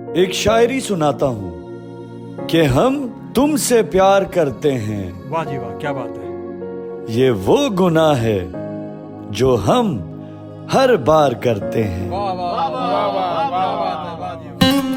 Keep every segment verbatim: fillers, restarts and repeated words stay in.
एक शायरी सुनाता हूँ कि हम तुमसे प्यार करते हैं। वाह जी वाह, क्या बात है। ये वो गुनाह है जो हम हर बार करते हैं। वाह वाह वाह वाह वाह वाह वाह वाह जी।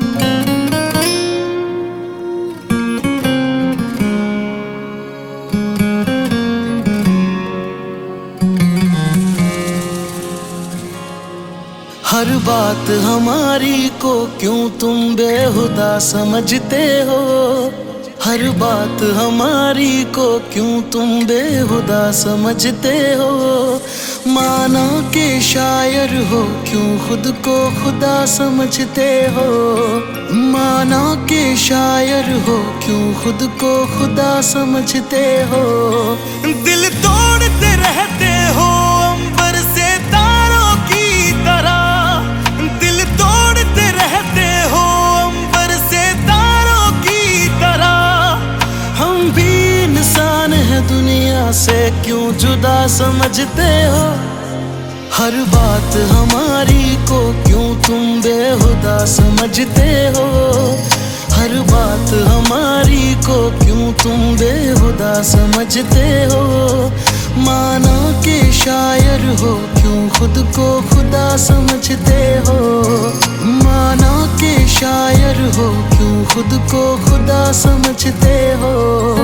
हर बात हमारी को क्यों तुम बेहुदा समझते हो। हर बात हमारी को क्यों तुम बेहुदा समझते हो। माना के शायर हो क्यों खुद को खुदा समझते हो। माना के शायर हो क्यों खुद को खुदा समझते हो। दिल तोड़ते रहते हो अंबर से तारों की तरह। दिल तोड़ते रहते हो अंबर से तारों की तरह। हम भी इंसान हैं दुनिया से क्यों जुदा समझते हो। हर बात हमारी को क्यों तुम बेहुदा समझते हो। हर बात हमारी को क्यों तुम बेहुदा समझते हो। माना के शायर हो क्यों खुद को खुदा समझते हो। माना के शायर हो क्यों खुद को खुदा समझते हो।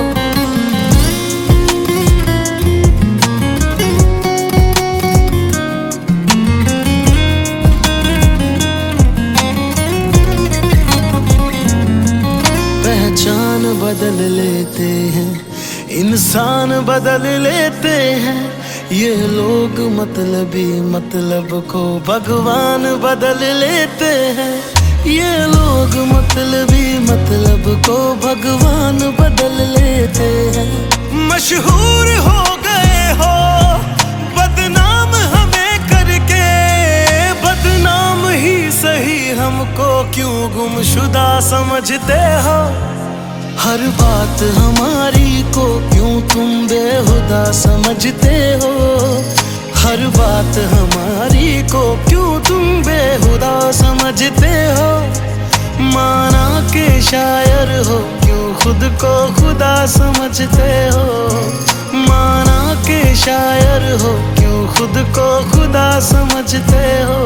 पहचान बदल लेते हैं इंसान बदल लेते हैं। ये लोग मतलबी मतलब को भगवान बदल लेते हैं। ये लोग मतलबी मतलब को भगवान बदल लेते हैं। मशहूर हो गए हो बदनाम हमें करके। बदनाम ही सही हमको क्यों गुमशुदा समझते हो। हर बात हमारी को क्यों तुम बेहुदा समझते हो। हर बात हमारी को क्यों तुम बेहुदा समझते हो। माना के शायर हो क्यों खुद को खुदा समझते हो। माना के शायर हो क्यों खुद को खुदा समझते हो।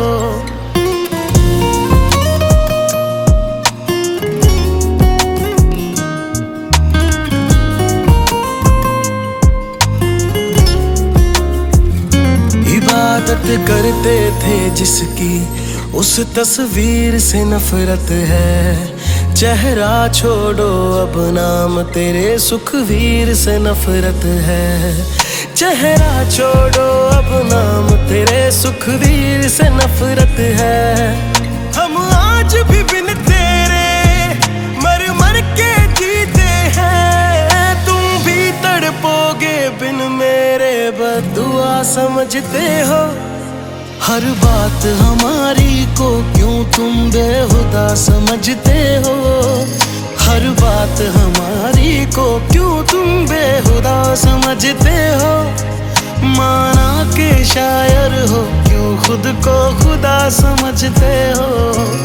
इबादत करते थे जिसकी उस तस्वीर से नफरत है। चेहरा छोड़ो अब नाम तेरे सुखवीर से नफरत है। चेहरा छोड़ो अब नाम तेरे सुखवीर से नफरत है। हम आज भी बिन तेरे मर मर के जीते हैं। तुम भी तड़पोगे बिन मेरे बद्दुआ समझते हो। हर बात हमारी को क्यों तुम बेहुदा समझते हो। हर बात हमारी को क्यों तुम बेहुदा समझते हो। माना के शायर हो क्यों खुद को खुदा समझते हो।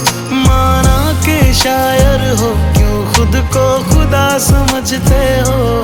माना के शायर हो क्यों खुद को खुदा समझते हो।